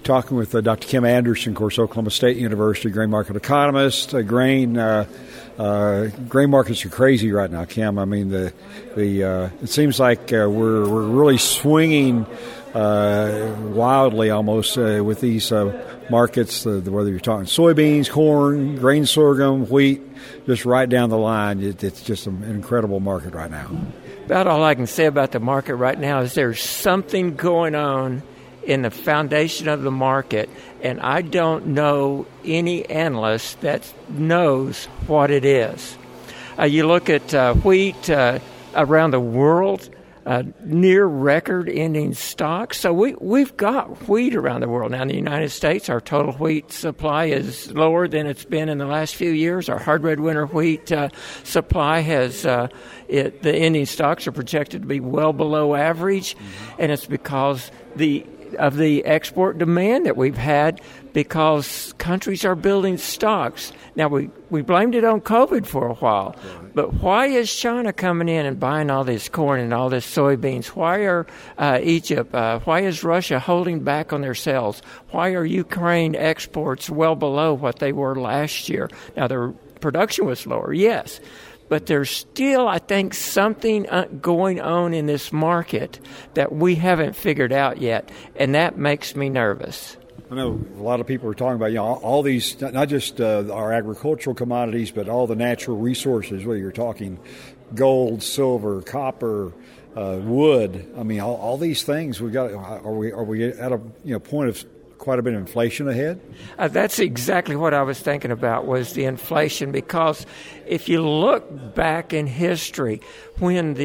talking with Dr. Kim Anderson, of course, Oklahoma State University grain market economist. Grain markets are crazy right now, Kim. I mean, it seems like we're really swinging wildly almost with these markets, whether you're talking soybeans, corn, grain sorghum, wheat, just right down the line. It's just an incredible market right now. About all I can say about the market right now is there's something going on in the foundation of the market, and I don't know any analyst that knows what it is. You look at wheat around the world, near record-ending stocks. So we've got wheat around the world. Now, in the United States, our total wheat supply is lower than it's been in the last few years. Our hard red winter wheat supply has the ending stocks are projected to be well below average, and it's because of the export demand that we've had because countries are building stocks. Now, we blamed it on COVID for a while, but why is China coming in and buying all this corn and all this soybeans? Why are Egypt, why is Russia holding back on their sales? Why are Ukraine exports well below what they were last year? Now, their production was lower, yes, but there's still, I think, something going on in this market that we haven't figured out yet, and that makes me nervous. I know a lot of people are talking about, all these, not just our agricultural commodities, but all the natural resources, whether you're talking gold, silver, copper, wood. I mean, all these things we got. Are we at a point of quite a bit of inflation ahead? That's exactly what I was thinking about, was the inflation, because if you look back in history, when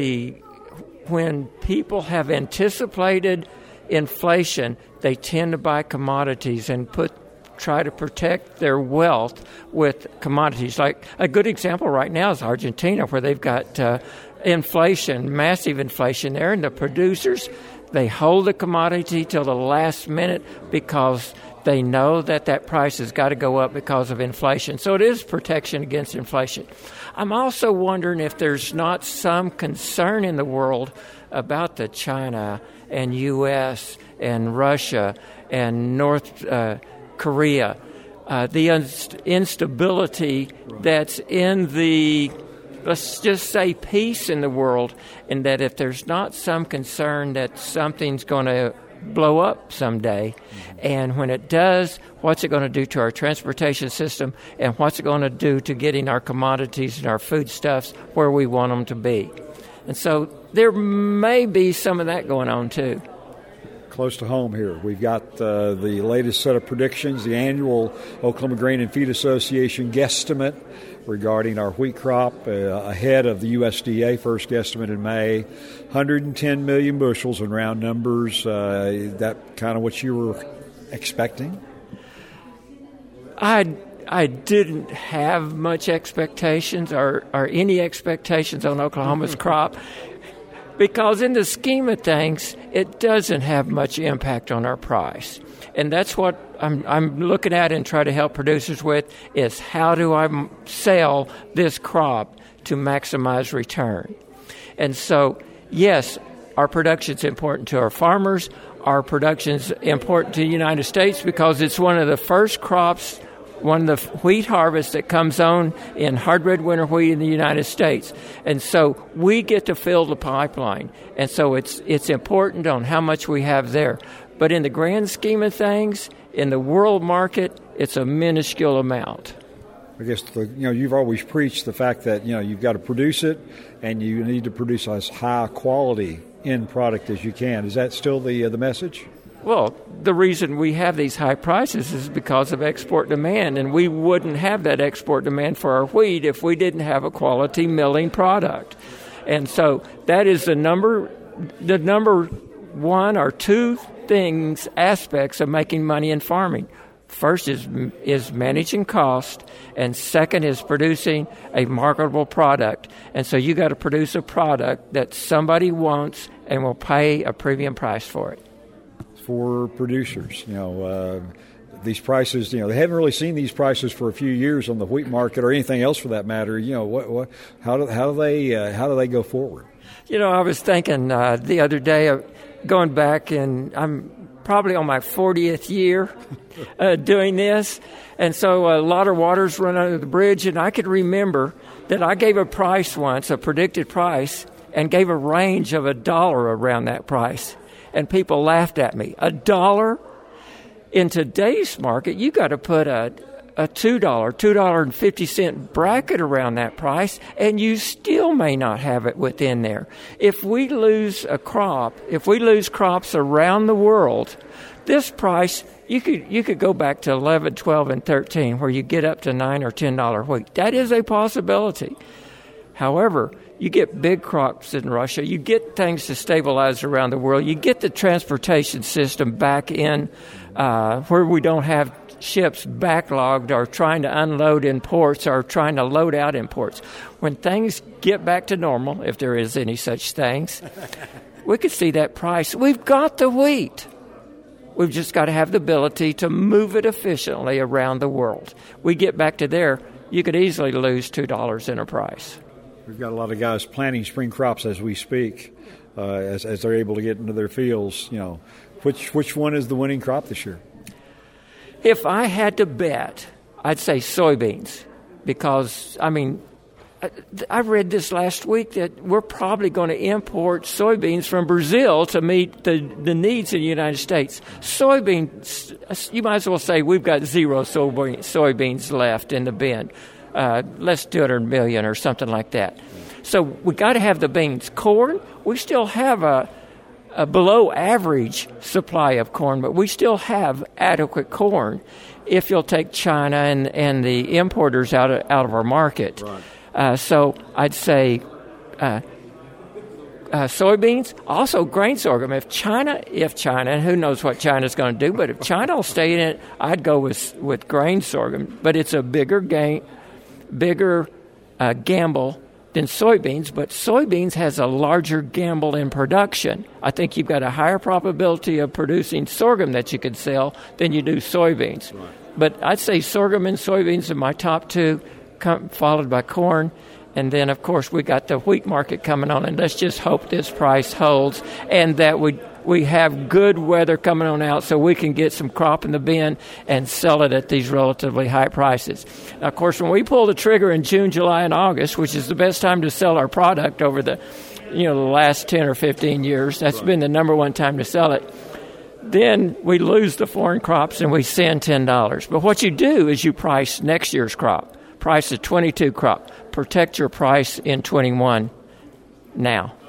people have anticipated inflation, they tend to buy commodities and try to protect their wealth with commodities. Like a good example right now is Argentina, where they've got inflation, massive inflation there, and the producers, they hold the commodity till the last minute because they know that price has got to go up because of inflation. So it is protection against inflation. I'm also wondering if there's not some concern in the world about the China and U.S. and Russia and North Korea, the instability that's in the, let's just say, peace in the world, and that if there's not some concern that something's going to blow up someday, and when it does, what's it going to do to our transportation system, and what's it going to do to getting our commodities and our foodstuffs where we want them to be. And so there may be some of that going on too. Close to home here, we've got the latest set of predictions, the annual Oklahoma Grain and Feed Association guesstimate regarding our wheat crop ahead of the USDA first guesstimate in May. 110 million bushels in round numbers. That kind of what you were expecting? I didn't have much expectations or any expectations on Oklahoma's crop, because in the scheme of things, it doesn't have much impact on our price. And that's what I'm looking at and try to help producers with, is how do I sell this crop to maximize return? And so, yes, our production's important to our farmers. Our production's important to the United States because it's one of the first crops, one of the wheat harvests that comes on in hard red winter wheat in the United States. And so we get to fill the pipeline. And so it's important on how much we have there. But in the grand scheme of things, in the world market, it's a minuscule amount. I guess you've always preached the fact that you've got to produce it, and you need to produce as high quality end product as you can. Is that still the message? Well, the reason we have these high prices is because of export demand, and we wouldn't have that export demand for our wheat if we didn't have a quality milling product. And so that is the number one or two aspects of making money in farming. First is managing cost, and second is producing a marketable product. And so you got to produce a product that somebody wants and will pay a premium price for it. For producers, these prices, they haven't really seen these prices for a few years on the wheat market or anything else for that matter. How do they go forward? I was thinking the other day, going back, and I'm probably on my 40th year doing this. And so a lot of water's run under the bridge, and I could remember that I gave a price once, a predicted price, and gave a range of $1 around that price. And people laughed at me. $1? In today's market, you got to put a $2.50 bracket around that price, and you still may not have it within there. If we lose a crop, if we lose crops around the world, this price, you could go back to 11, 12, and 13, where you get up to $9 or $10 wheat. That is a possibility. However, you get big crops in Russia. You get things to stabilize around the world. You get the transportation system back in where we don't have ships backlogged or trying to unload in ports or trying to load out in ports. When things get back to normal, if there is any such things, we could see that price. We've got the wheat. We've just got to have the ability to move it efficiently around the world. We get back to there, you could easily lose $2 in a price. We've got a lot of guys planting spring crops as we speak, as they're able to get into their fields. You know, which one is the winning crop this year? If I had to bet, I'd say soybeans, because, I mean, I read this last week that we're probably going to import soybeans from Brazil to meet the needs of the United States. Soybeans, you might as well say we've got zero soybeans left in the bin. Less 200 million or something like that. So we got to have the beans. Corn, we still have a below average supply of corn, but we still have adequate corn if you'll take China and the importers out of our market. Right. So I'd say soybeans, also grain sorghum. If China, and who knows what China's going to do, but if China will stay in it, I'd go with grain sorghum. But it's a bigger gamble than soybeans, but soybeans has a larger gamble in production. I think you've got a higher probability of producing sorghum that you could sell than you do soybeans. Right. But I'd say sorghum and soybeans are my top two, followed by corn. And then, of course, we got the wheat market coming on, and let's just hope this price holds and that we have good weather coming on out so we can get some crop in the bin and sell it at these relatively high prices. Now, of course, when we pull the trigger in June, July, and August, which is the best time to sell our product over the last 10 or 15 years, that's been the number one time to sell it, then we lose the foreign crops and we send $10. But what you do is you price next year's crop, price the 22 crop, protect your price in 21 now.